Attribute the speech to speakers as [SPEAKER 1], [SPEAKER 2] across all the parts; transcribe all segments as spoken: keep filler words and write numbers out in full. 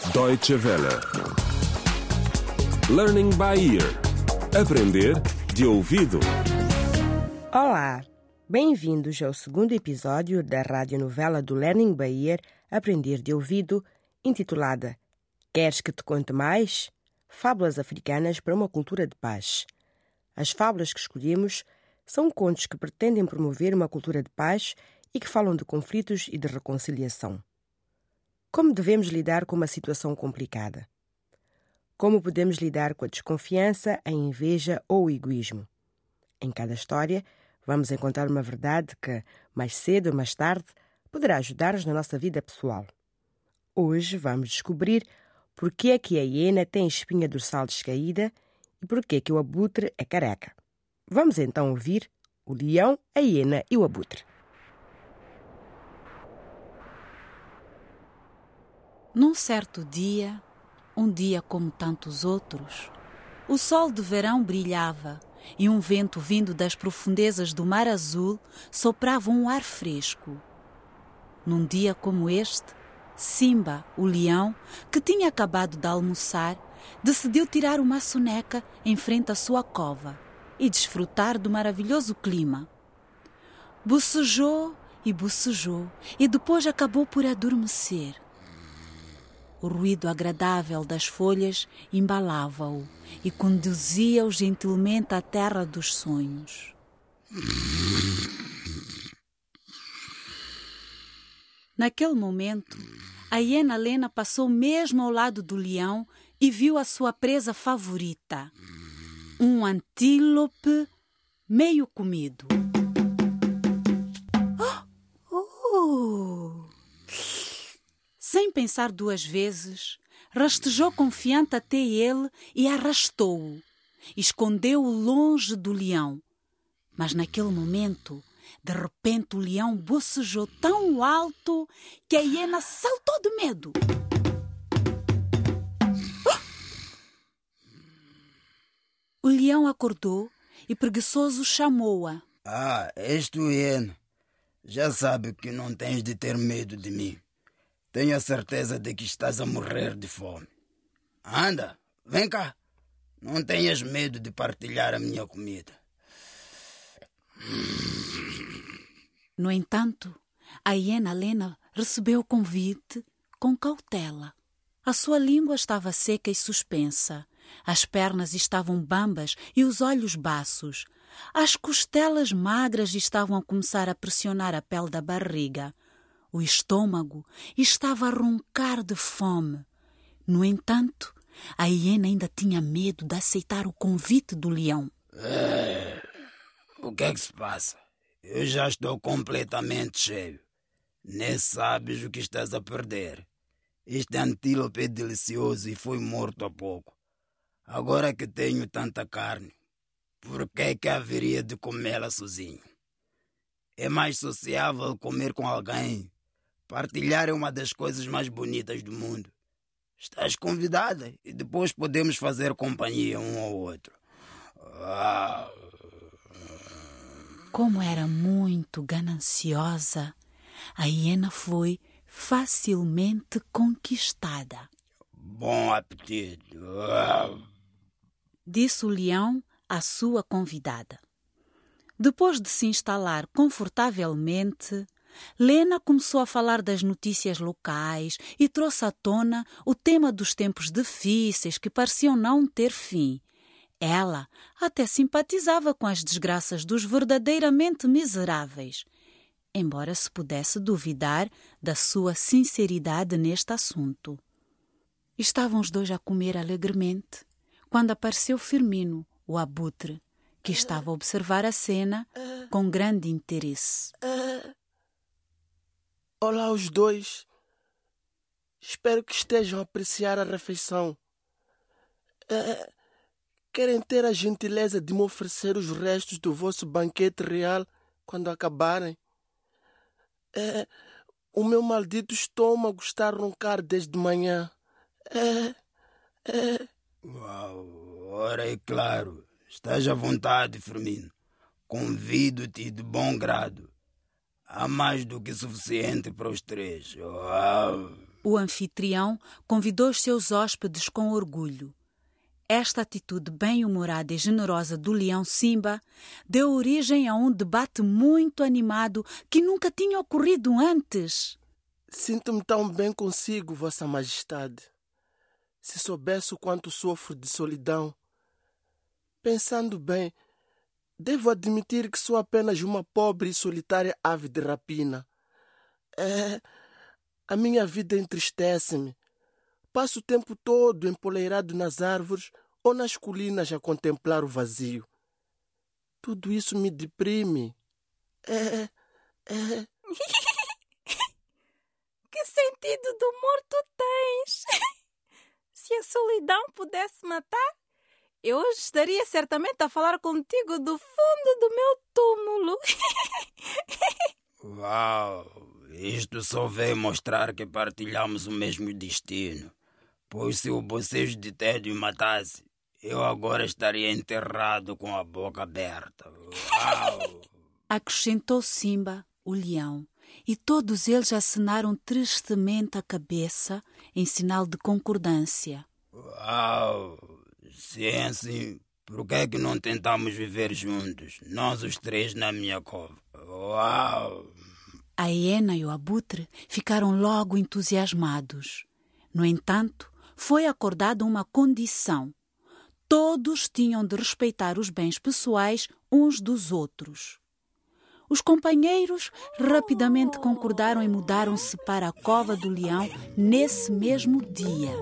[SPEAKER 1] Deutsche Welle. Learning by ear. Aprender de ouvido.
[SPEAKER 2] Olá, bem-vindos ao segundo episódio da radionovela do Learning by Ear, Aprender de ouvido, intitulada Queres que te conte mais? Fábulas africanas para uma cultura de paz. As fábulas que escolhemos são contos que pretendem promover uma cultura de paz e que falam de conflitos e de reconciliação. Como devemos lidar com uma situação complicada? Como podemos lidar com a desconfiança, a inveja ou o egoísmo? Em cada história, vamos encontrar uma verdade que, mais cedo ou mais tarde, poderá ajudar-nos na nossa vida pessoal. Hoje vamos descobrir por que é que a hiena tem espinha dorsal descaída e por que é que o abutre é careca. Vamos então ouvir o leão, a hiena e o abutre.
[SPEAKER 3] Num certo dia, um dia como tantos outros, o sol de verão brilhava e um vento vindo das profundezas do mar azul soprava um ar fresco. Num dia como este, Simba, o leão, que tinha acabado de almoçar, decidiu tirar uma soneca em frente à sua cova e desfrutar do maravilhoso clima. Bocejou e bocejou e depois acabou por adormecer. O ruído agradável das folhas embalava-o e conduzia-o gentilmente à terra dos sonhos. Naquele momento, a hiena Lena passou mesmo ao lado do leão e viu a sua presa favorita, um antílope meio comido. Oh! Oh! Sem pensar duas vezes, rastejou confiante até ele e arrastou-o. Escondeu-o longe do leão. Mas naquele momento, de repente o leão bocejou tão alto que a hiena saltou de medo. O leão acordou e preguiçoso chamou-a.
[SPEAKER 4] Ah, és tu, hiena. Já sabe que não tens de ter medo de mim. Tenho a certeza de que estás a morrer de fome. Anda, vem cá. Não tenhas medo de partilhar a minha comida.
[SPEAKER 3] No entanto, a hiena Lena recebeu o convite com cautela. A sua língua estava seca e suspensa. As pernas estavam bambas e os olhos baços. As costelas magras estavam a começar a pressionar a pele da barriga. O estômago estava a roncar de fome. No entanto, a hiena ainda tinha medo de aceitar o convite do leão.
[SPEAKER 4] É, o que é que se passa? Eu já estou completamente cheio. Nem sabes o que estás a perder. Este antílope é delicioso e foi morto há pouco. Agora que tenho tanta carne, por que é que haveria de comê-la sozinho? É mais sociável comer com alguém. Partilhar é uma das coisas mais bonitas do mundo. Estás convidada e depois podemos fazer companhia um ao outro. Ah.
[SPEAKER 3] Como era muito gananciosa, a hiena foi facilmente conquistada.
[SPEAKER 4] Bom apetite, ah.
[SPEAKER 3] Disse o leão à sua convidada. Depois de se instalar confortavelmente, Lena começou a falar das notícias locais e trouxe à tona o tema dos tempos difíceis que pareciam não ter fim. Ela até simpatizava com as desgraças dos verdadeiramente miseráveis, embora se pudesse duvidar da sua sinceridade neste assunto. Estavam os dois a comer alegremente, quando apareceu Firmino, o abutre, que estava a observar a cena com grande interesse.
[SPEAKER 5] Olá os dois. Espero que estejam a apreciar a refeição. Uh, querem ter a gentileza de me oferecer os restos do vosso banquete real quando acabarem? Uh, o meu maldito estômago está a roncar desde manhã. Uh, uh.
[SPEAKER 4] Uau, ora é claro. Estás à vontade, Firmino. Convido-te de bom grado. Há mais do que suficiente para os três. Uau.
[SPEAKER 3] O anfitrião convidou os seus hóspedes com orgulho. Esta atitude bem-humorada e generosa do leão Simba deu origem a um debate muito animado que nunca tinha ocorrido antes.
[SPEAKER 5] Sinto-me tão bem consigo, Vossa Majestade. Se soubesse o quanto sofro de solidão. Pensando bem, devo admitir que sou apenas uma pobre e solitária ave de rapina. É, a minha vida entristece-me. Passo o tempo todo empoleirado nas árvores ou nas colinas a contemplar o vazio. Tudo isso me deprime. É, é...
[SPEAKER 6] Que sentido do humor tu tens? Se a solidão pudesse matar, eu hoje estaria certamente a falar contigo do fundo do meu túmulo.
[SPEAKER 4] Uau! Isto só veio mostrar que partilhamos o mesmo destino. Pois se o bocejo de tédio matasse, eu agora estaria enterrado com a boca aberta. Uau!
[SPEAKER 3] Acrescentou Simba, o leão, e todos eles acenaram tristemente a cabeça em sinal de concordância.
[SPEAKER 4] Uau! Se é assim, por que é que não tentamos viver juntos, nós os três na minha cova? Uau!
[SPEAKER 3] A hiena e o abutre ficaram logo entusiasmados. No entanto, foi acordada uma condição. Todos tinham de respeitar os bens pessoais uns dos outros. Os companheiros rapidamente concordaram e mudaram-se para a cova do leão nesse mesmo dia.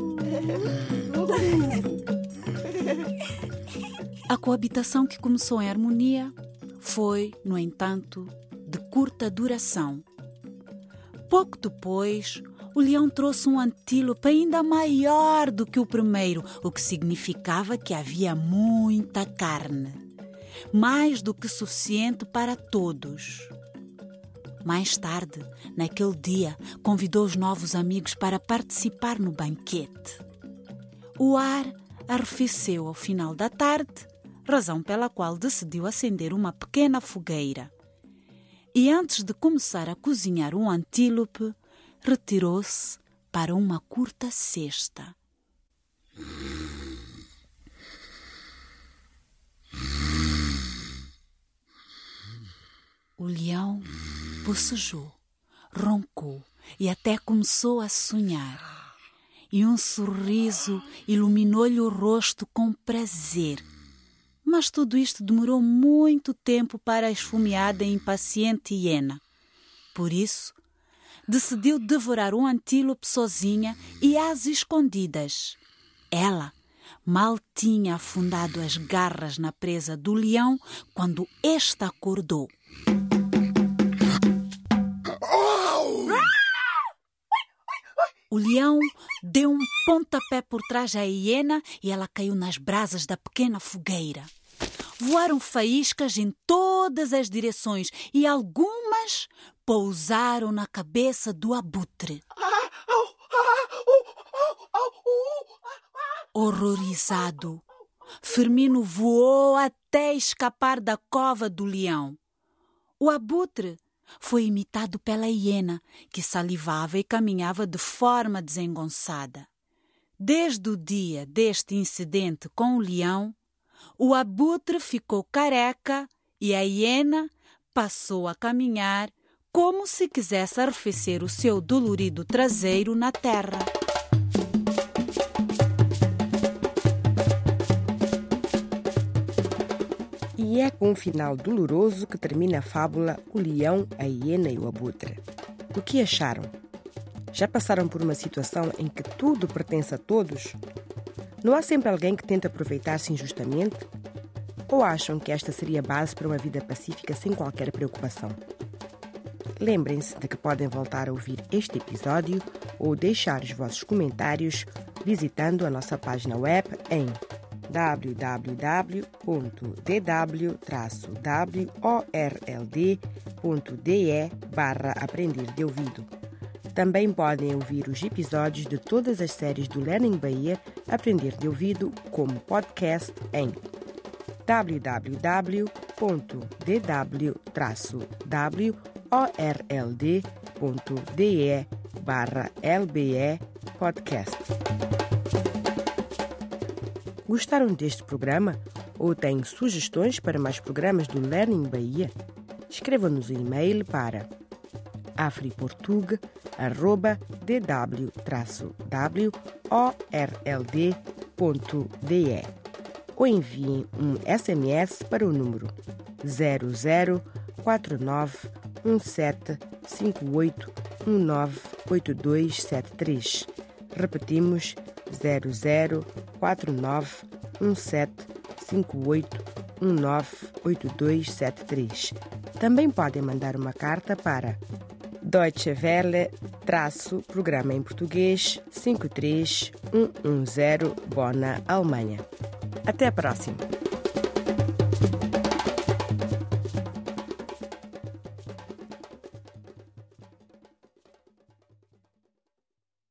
[SPEAKER 3] A coabitação, que começou em harmonia, foi, no entanto, de curta duração. Pouco depois, o leão trouxe um antílope ainda maior do que o primeiro, o que significava que havia muita carne. Mais do que suficiente para todos. Mais tarde, naquele dia, convidou os novos amigos para participar no banquete. O ar arrefeceu ao final da tarde, razão pela qual decidiu acender uma pequena fogueira. E antes de começar a cozinhar um antílope, retirou-se para uma curta cesta. O leão bocejou, roncou e até começou a sonhar. E um sorriso iluminou-lhe o rosto com prazer. Mas tudo isto demorou muito tempo para a esfomeada e impaciente hiena. Por isso, decidiu devorar um antílope sozinha e às escondidas. Ela mal tinha afundado as garras na presa do leão quando este acordou. O leão deu um pontapé por trás da hiena e ela caiu nas brasas da pequena fogueira. Voaram faíscas em todas as direções e algumas pousaram na cabeça do abutre. Horrorizado, Firmino voou até escapar da cova do leão. O abutre foi imitado pela hiena, que salivava e caminhava de forma desengonçada. Desde o dia deste incidente com o leão, o abutre ficou careca e a hiena passou a caminhar como se quisesse arrefecer o seu dolorido traseiro na terra.
[SPEAKER 2] E é com um final doloroso que termina a fábula O Leão, a Hiena e o Abutre. O que acharam? Já passaram por uma situação em que tudo pertence a todos? Não há sempre alguém que tenta aproveitar-se injustamente? Ou acham que esta seria a base para uma vida pacífica sem qualquer preocupação? Lembrem-se de que podem voltar a ouvir este episódio ou deixar os vossos comentários visitando a nossa página web em w w w ponto d w traço world ponto d e barra aprender de ouvido. Também podem ouvir os episódios de todas as séries do Learning Bahia Aprender de Ouvido como podcast em w w w ponto d w traço world ponto d e barra L B E podcast. Gostaram deste programa ou têm sugestões para mais programas do Learning Bahia? Escrevam-nos um e-mail para afriportug arroba d w traço w o r l d ponto d e ou enviem um S M S para o número zero zero quatro nove um sete cinco oito um nove oito dois sete três. Repetimos zero zero quatro nove um sete cinco oito um nove oito dois sete três. Também podem mandar uma carta para Deutsche Welle, traço, programa em português, cinco três um um zero, Bona, Alemanha. Até a próxima!